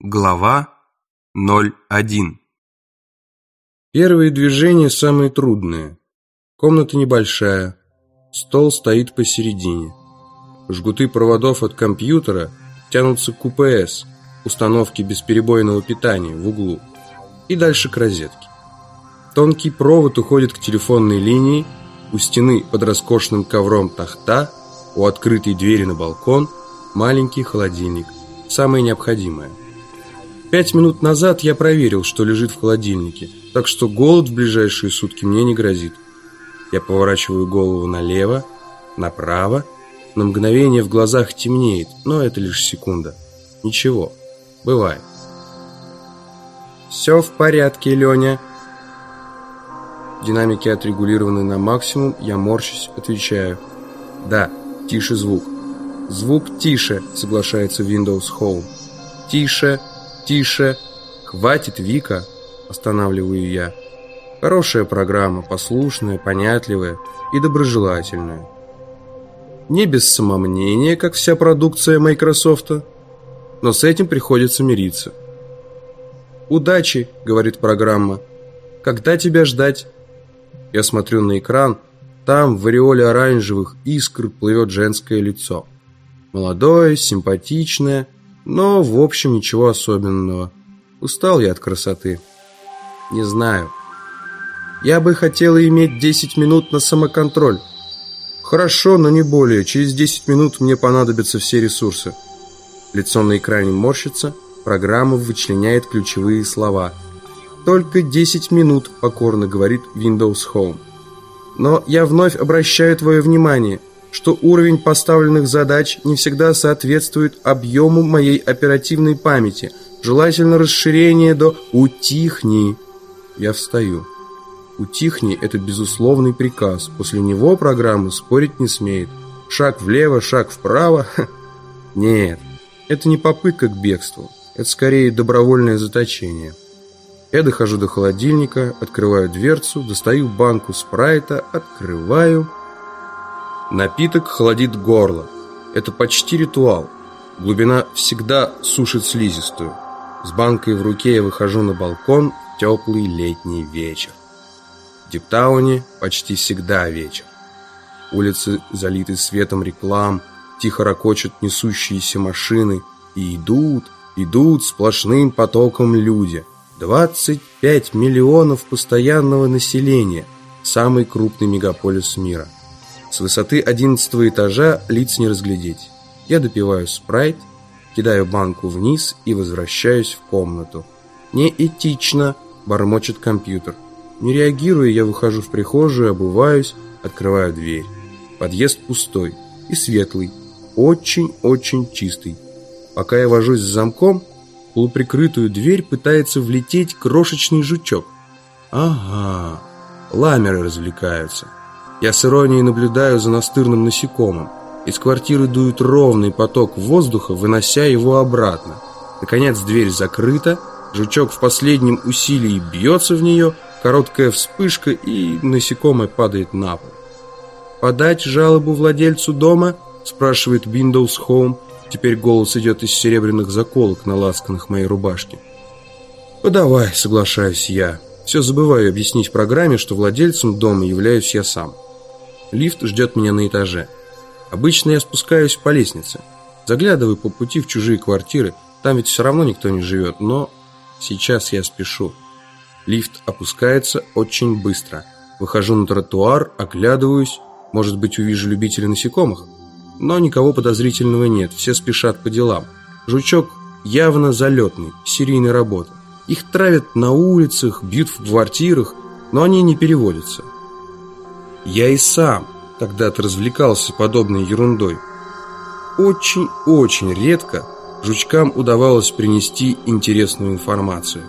Глава 01. Первые движения самые трудные. Комната небольшая. Стол стоит посередине. Жгуты проводов от компьютера тянутся к УПС, установке бесперебойного питания, в углу. И дальше к розетке. Тонкий провод уходит к телефонной линии, у стены под роскошным ковром тахта, у открытой двери на балкон маленький холодильник, самое необходимое. 5 минут назад я проверил, что лежит в холодильнике, так что голод в ближайшие сутки мне не грозит. Я поворачиваю голову налево, направо. На мгновение в глазах темнеет, но это лишь секунда. Ничего, бывает. «Все в порядке, Леня». Динамики отрегулированы на максимум, я морщусь, отвечаю. «Да, тише звук». «Звук тише», соглашается Windows Home. «Тише, тише». «Хватит, Вика», останавливаю я. Хорошая программа, послушная, понятливая и доброжелательная. Не без самомнения, как вся продукция Microsoft, но с этим приходится мириться. «Удачи», говорит программа. «Когда тебя ждать?» Я смотрю на экран. Там в ореоле оранжевых искр плывет женское лицо. Молодое, симпатичное, но в общем ничего особенного. Устал я от красоты. Не знаю. Я бы хотела иметь 10 минут на самоконтроль. Хорошо, но не более. Через 10 минут мне понадобятся все ресурсы. Лицо на экране морщится. Программа вычленяет ключевые слова. «Только 10 минут», покорно говорит Windows Home. Но я вновь обращаю твое внимание, что уровень поставленных задач не всегда соответствует объему моей оперативной памяти. Желательно расширение до «утихни». Я встаю. «Утихни» — это безусловный приказ. После него программа спорить не смеет. Шаг влево, шаг вправо. Нет, это не попытка к бегству. Это скорее добровольное заточение. Я дохожу до холодильника, открываю дверцу, достаю банку спрайта, открываю. Напиток холодит горло. Это почти ритуал. Глубина всегда сушит слизистую. С банкой в руке я выхожу на балкон в теплый летний вечер. В Диптауне почти всегда вечер. Улицы залиты светом реклам, тихо рокочут несущиеся машины, и идут сплошным потоком люди. 25 миллионов постоянного населения, самый крупный мегаполис мира. С высоты 11 этажа лиц не разглядеть. Я допиваю спрайт, кидаю банку вниз и возвращаюсь в комнату. «Неэтично», — бормочет компьютер. Не реагируя, я выхожу в прихожую, обуваюсь, открываю дверь. Подъезд пустой и светлый, очень-очень чистый. Пока я вожусь с замком, в полуприкрытую дверь пытается влететь крошечный жучок. Ага, ламеры развлекаются. Я с иронией наблюдаю за настырным насекомым. Из квартиры дует ровный поток воздуха, вынося его обратно. Наконец дверь закрыта, жучок в последнем усилии бьется в нее, короткая вспышка, и насекомое падает на пол. «Подать жалобу владельцу дома?» – спрашивает Windows Home. Теперь голос идет из серебряных заколок на лацканах моей рубашки. «Подавай», – соглашаюсь я. Все забываю объяснить программе, что владельцем дома являюсь я сам. Лифт ждет меня на этаже. Обычно я спускаюсь по лестнице. Заглядываю по пути в чужие квартиры. Там ведь все равно никто не живет. Но сейчас я спешу. Лифт опускается очень быстро. Выхожу на тротуар, оглядываюсь. Может быть, увижу любителей насекомых? Но никого подозрительного нет. Все спешат по делам. Жучок явно залетный, серийной работы. Их травят на улицах, бьют в квартирах, но они не переводятся. Я и сам когда-то развлекался подобной ерундой. Очень-очень редко жучкам удавалось принести интересную информацию.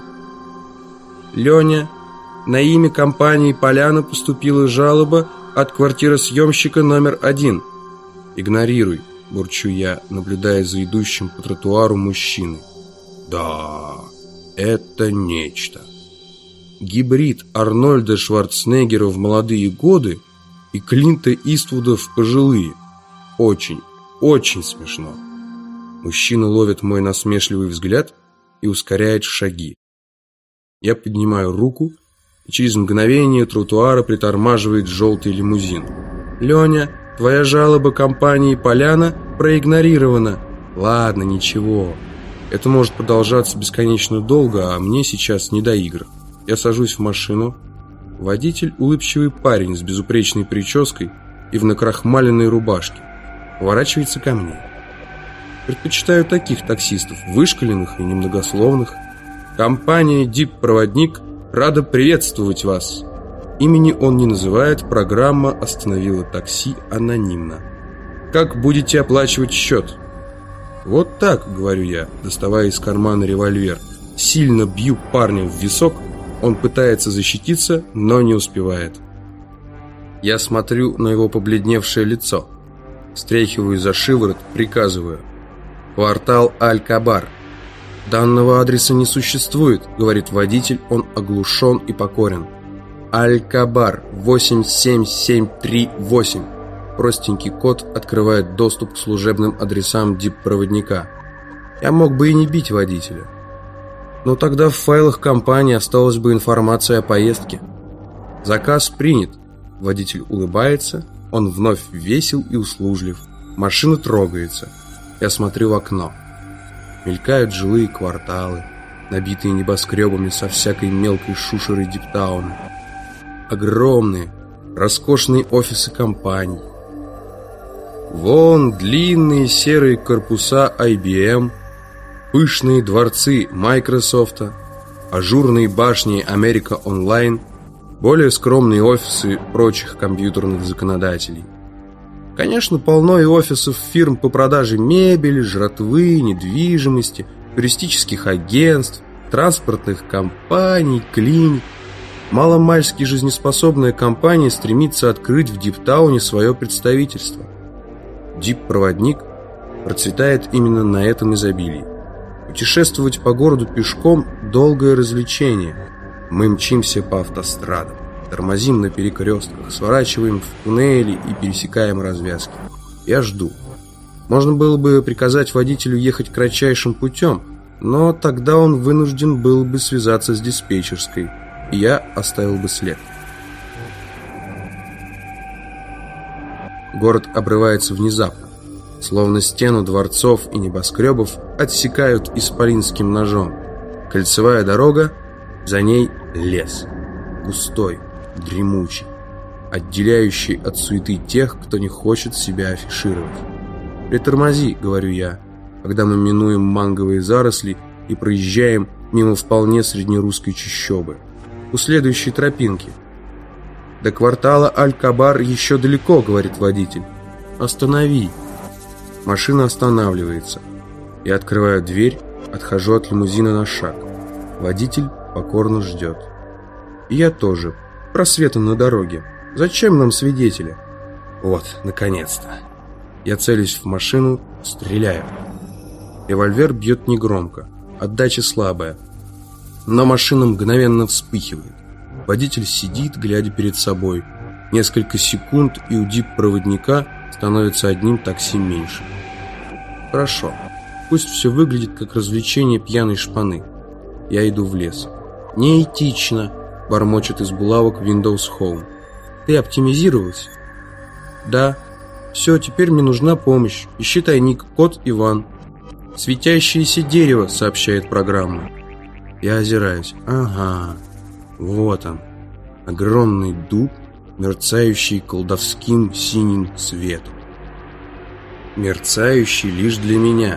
«Леня, на имя компании «Поляна» поступила жалоба от квартиросъемщика номер 1. «Игнорируй», – бурчу я, наблюдая за идущим по тротуару мужчиной. Да, это нечто. Гибрид Арнольда Шварценеггера в молодые годы и Клинта Иствуда в пожилые. Очень, очень смешно. Мужчина ловит мой насмешливый взгляд и ускоряет шаги. Я поднимаю руку, и через мгновение тротуара притормаживает желтый лимузин. «Леня, твоя жалоба компании «Поляна» проигнорирована». «Ладно, ничего. Это может продолжаться бесконечно долго, а мне сейчас не до игр». Я сажусь в машину. Водитель – улыбчивый парень с безупречной прической и в накрахмаленной рубашке. Поворачивается ко мне. Предпочитаю таких таксистов, вышкаленных и немногословных. Компания «Дип-проводник» рада приветствовать вас. Имени он не называет, программа остановила такси анонимно. Как будете оплачивать счет? Вот так, говорю я, доставая из кармана револьвер. Сильно бью парня в висок. Он пытается защититься, но не успевает. Я смотрю на его побледневшее лицо. Стряхиваю за шиворот, приказываю. «Квартал Аль-Кабар». «Данного адреса не существует», — говорит водитель, он оглушен и покорен. «Аль-Кабар, 87738». Простенький код открывает доступ к служебным адресам дип-проводника. Я мог бы и не бить водителя. Но тогда в файлах компании осталась бы информация о поездке. Заказ принят. Водитель улыбается, он вновь весел и услужлив. Машина трогается. Я смотрю в окно. Мелькают жилые кварталы, набитые небоскребами со всякой мелкой шушерой диптауна. Огромные, роскошные офисы компаний. Вон длинные серые корпуса IBM, пышные дворцы Microsoft, ажурные башни America Online, более скромные офисы прочих компьютерных законодателей. Конечно, полно и офисов фирм по продаже мебели, жратвы, недвижимости, туристических агентств, транспортных компаний, клиник. Маломальски жизнеспособная компания стремится открыть в Диптауне свое представительство. Дип-проводник процветает именно на этом изобилии. Путешествовать по городу пешком – долгое развлечение. Мы мчимся по автострадам, тормозим на перекрестках, сворачиваем в туннели и пересекаем развязки. Я жду. Можно было бы приказать водителю ехать кратчайшим путем, но тогда он вынужден был бы связаться с диспетчерской, и я оставил бы след. Город обрывается внезапно, словно стену дворцов и небоскребов отсекают исполинским ножом. Кольцевая дорога, за ней лес, густой, дремучий, отделяющий от суеты тех, кто не хочет себя афишировать. «Притормози», — говорю я, когда мы минуем манговые заросли и проезжаем мимо вполне среднерусской чащобы. У следующей тропинки. «До квартала Аль-Кабар еще далеко», — говорит водитель. «Останови». Машина останавливается. Я открываю дверь, отхожу от лимузина на шаг. Водитель покорно ждет. И я тоже. Просветы на дороге. Зачем нам свидетели? Вот, наконец-то. Я целюсь в машину, стреляю. Револьвер бьет негромко, отдача слабая. Но машина мгновенно вспыхивает. Водитель сидит, глядя перед собой. Несколько секунд, и у дип-проводника становится одним такси меньше. Хорошо. Пусть все выглядит как развлечение пьяной шпаны. Я иду в лес. «Неэтично», — бормочет из булавок Windows Home. «Ты оптимизировалась?» «Да. Все, теперь мне нужна помощь. Ищи тайник, код Иван». «Светящееся дерево», — сообщает программа. Я озираюсь. Ага, вот он. Огромный дуб, мерцающий колдовским синим цветом. Мерцающий лишь для меня.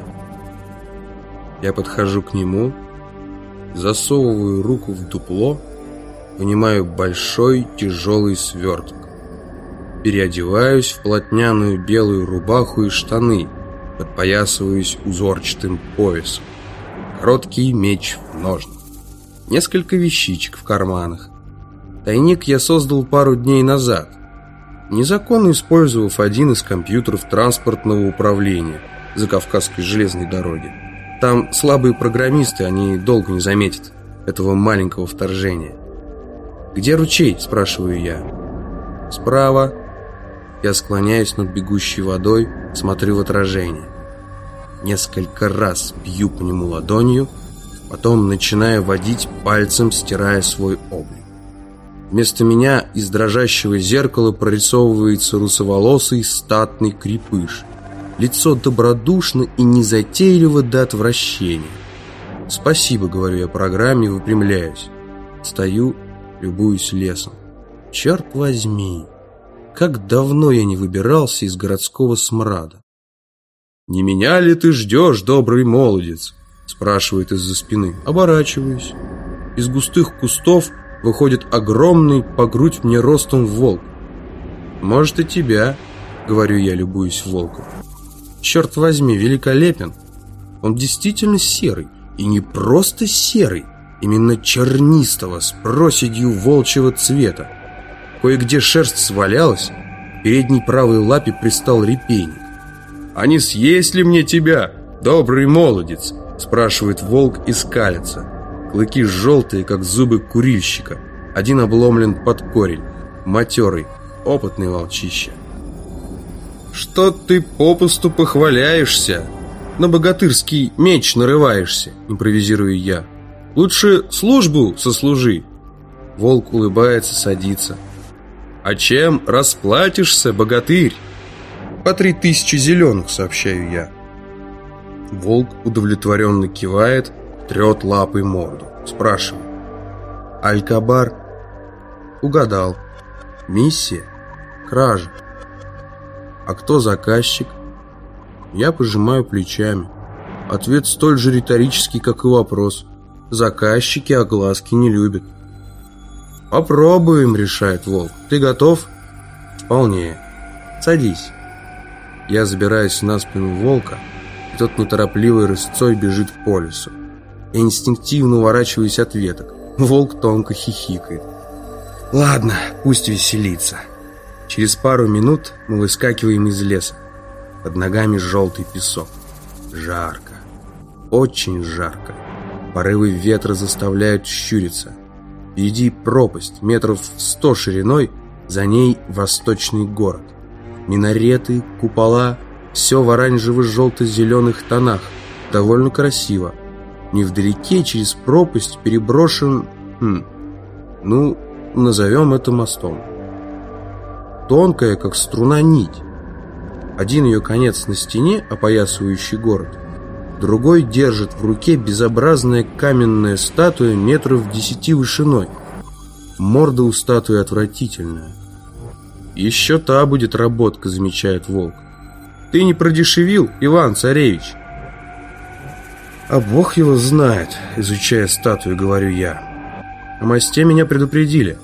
Я подхожу к нему, засовываю руку в дупло, вынимаю большой тяжелый сверток. Переодеваюсь в плотняную белую рубаху и штаны, подпоясываюсь узорчатым поясом. Короткий меч в ножнах. Несколько вещичек в карманах. Тайник я создал пару дней назад, незаконно использовав один из компьютеров транспортного управления Закавказской железной дороги. Там слабые программисты, они долго не заметят этого маленького вторжения. «Где ручей?» – спрашиваю я. «Справа». Я склоняюсь над бегущей водой, смотрю в отражение. Несколько раз бью по нему ладонью, Потом начинаю водить пальцем, стирая свой облик. Вместо меня из дрожащего зеркала прорисовывается русоволосый статный крепыш. Лицо добродушно и незатейливо до отвращения. «Спасибо», — говорю я программе, выпрямляюсь. Стою, любуюсь лесом. Черт возьми, как давно я не выбирался из городского смрада. «Не меня ли ты ждешь, добрый молодец?» — спрашивает из-за спины. Оборачиваюсь. Из густых кустов выходит огромный по грудь мне ростом волк. «Может, и тебя», — говорю я, любуюсь волком. Черт возьми, великолепен. Он действительно серый. И не просто серый, именно чернистого, с проседью волчьего цвета. Кое-где шерсть свалялась, к передней правой лапе пристал репейник. «А не съесть ли мне тебя, добрый молодец?» — спрашивает волк и скалится. Клыки желтые, как зубы курильщика. Один обломлен под корень. Матерый, опытный волчище. «Что ты попусту похваляешься? На богатырский меч нарываешься», — импровизирую я. «Лучше службу сослужи». Волк улыбается, садится. «А чем расплатишься, богатырь?» «По 3000 зеленых», — сообщаю я. Волк удовлетворенно кивает, трет лапой морду. Спрашиваю. «Алькабар?» «Угадал. Миссия? Кража. А кто заказчик?» Я пожимаю плечами. Ответ столь же риторический, как и вопрос. Заказчики огласки не любят. «Попробуем», — решает волк. «Ты готов?» «Вполне. Садись». Я забираюсь на спину волка, и тот неторопливой рысцой бежит по лесу. Я инстинктивно уворачиваюсь от веток. Волк тонко хихикает. Ладно, пусть веселится. Через пару минут мы выскакиваем из леса. Под ногами желтый песок. Жарко. Очень жарко. Порывы ветра заставляют щуриться. Впереди пропасть, метров 100 шириной, за ней восточный город. Минареты, купола, все в оранжево-желто-зеленых тонах. Довольно красиво. Невдалеке через пропасть переброшен... назовем это мостом. Тонкая, как струна, нить. Один ее конец на стене, опоясывающий город, другой держит в руке безобразная каменная статуя метров 10 вышиной. Морда у статуи отвратительная. «Еще та будет работка», — замечает волк. «Ты не продешевил, Иван-царевич?» «А бог его знает», — изучая статую, говорю я. «О мосте меня предупредили».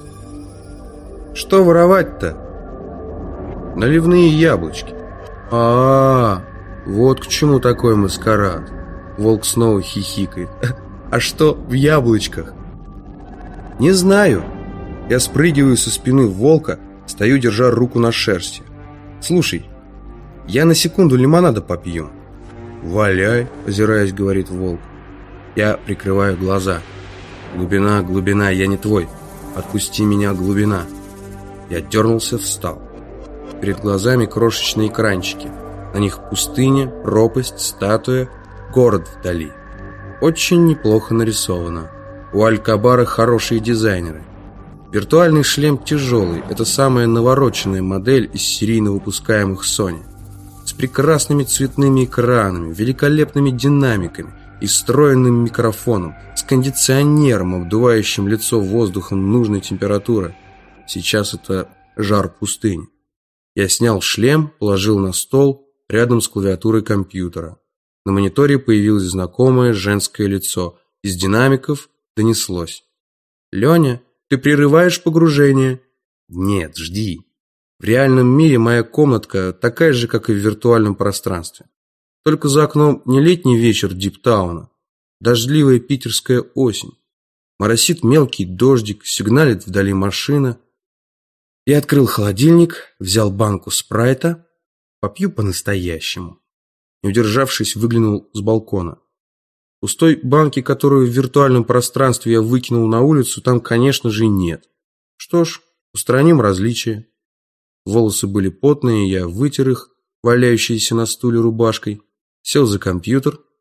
«Что воровать-то?» «Наливные яблочки». Вот к чему такой маскарад. Волк снова хихикает. «А что в яблочках?» «Не знаю». Я спрыгиваю со спины волка, стою, держа руку на шерсти. «Слушай, я на секунду лимонада попью». «Валяй», — озираясь, говорит волк. Я прикрываю глаза. «Глубина, глубина, я не твой. Отпусти меня, глубина». Я дернулся, встал. Перед глазами крошечные экранчики. На них пустыня, пропасть, статуя, город вдали. Очень неплохо нарисовано. У Алькабара хорошие дизайнеры. Виртуальный шлем тяжелый. Это самая навороченная модель из серийно выпускаемых Sony. С прекрасными цветными экранами, великолепными динамиками и встроенным микрофоном, с кондиционером, обдувающим лицо воздухом нужной температуры. Сейчас это жар пустыни. Я снял шлем, положил на стол рядом с клавиатурой компьютера. На мониторе появилось знакомое женское лицо. Из динамиков донеслось. «Леня, ты прерываешь погружение?» «Нет, жди. В реальном мире моя комнатка такая же, как и в виртуальном пространстве. Только за окном не летний вечер Диптауна, дождливая питерская осень. Моросит мелкий дождик, сигналит вдали машина. Я открыл холодильник, взял банку спрайта, попью по-настоящему. Не удержавшись, выглянул с балкона. Пустой банки, которую в виртуальном пространстве я выкинул на улицу, там, конечно же, нет. Что ж, устраним различия. Волосы были потные, я вытер их, валяющиеся на стуле рубашкой, сел за компьютер,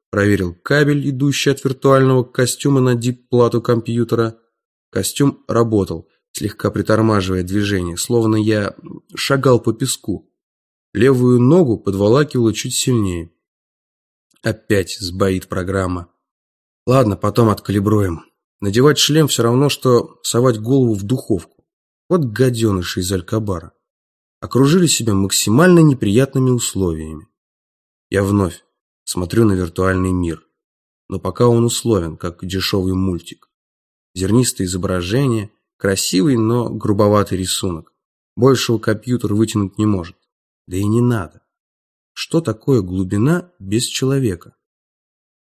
проверил кабель, идущий от виртуального костюма на дип-плату компьютера. Костюм работал, слегка притормаживая движение, словно я шагал по песку. Левую ногу подволакивало чуть сильнее. Опять сбоит программа. Ладно, потом откалибруем. Надевать шлем все равно, что совать голову в духовку. Вот гаденыши из Алькабара. Окружили себя максимально неприятными условиями. Я вновь смотрю на виртуальный мир. Но пока он условен, как дешевый мультик. Зернистое изображение, красивый, но грубоватый рисунок. Большего компьютер вытянуть не может. Да и не надо. Что такое глубина без человека?